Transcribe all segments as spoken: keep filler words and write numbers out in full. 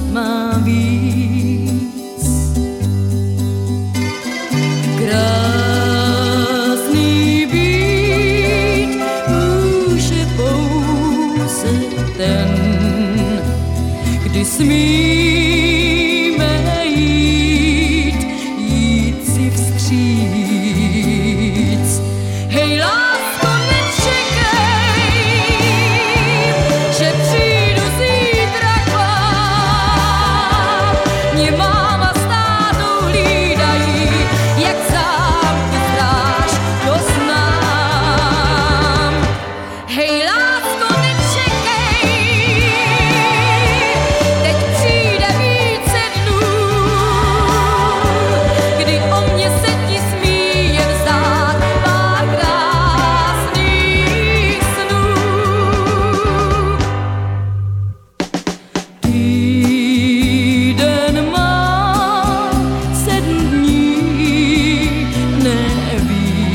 snad má víc. Krásný být může pouze ten, kdy smíme jít, jít si vstříc. Hej, lásko, nečekej, že přijdu zítra k vám. Mě máma s tátou hlídají, jak zámky stráž, to znám. Hej, lásko, nečekej, teď přijde více dnů, kdy o mě se ti smí jen zdát pár krásných snů. Týden má sedm dní, ne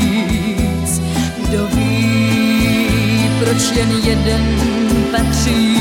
víc. Kdo ví, proč jen jeden patří